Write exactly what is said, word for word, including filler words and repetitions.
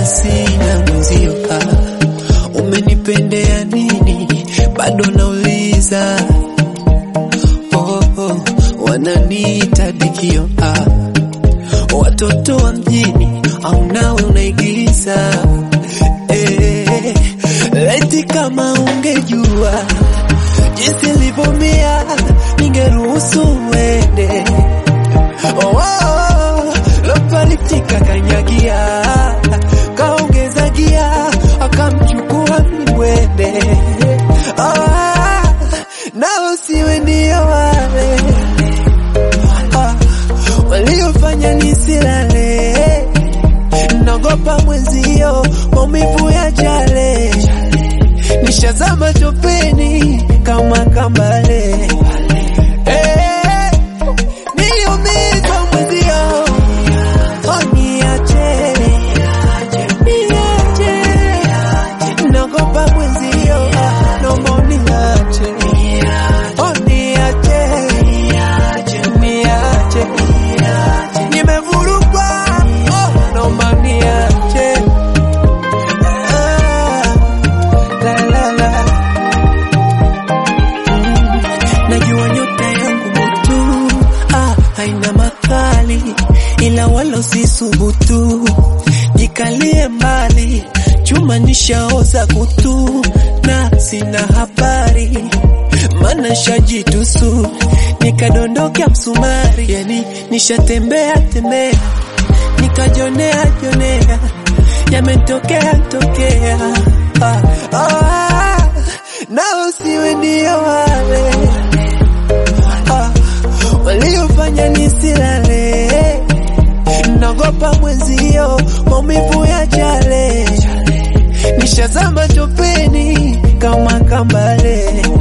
sina mwenzio. Ah, umenipendea nini? Bado nauliza. Oh, oh, wananiita dikio. Ah, watoto wa mjini au nawe unaigiza? Eh, eti kama ungejua jinsi nilivumia ningeruhusu uende. Oh, oh, lopalitika kanyagia, kaongeza gia, akamchukua mwende. Oh, nao siwe ndio wale ah, waliofanya nisilale. Nagopa mwenzio, maumivu ya jale. Nishazama topeni kama kambale. Eh, niliumizwa mwenzio. Oh, niache, niache. Nagopa mwenzio, naomba uniache. Oh, niache, niache. Nimevurugwa, oh, naomba niache. Ah, la la la. Najua nyota yangu mutu, ah, haina makali, ila wala usisubutu. Jikalie mbali, chuma nishaoza kutu, na sina habari, mana shajitusu, nikadondoka msumari. Yani nishatembea tembea, nikajonea jonea, yametokea tokea. Ah, ah, nao siwe ndio wale ah, waliofanya nisilale. Nagopa mwenzio, maumivu ya jale. Nishazama topeni kama kambale.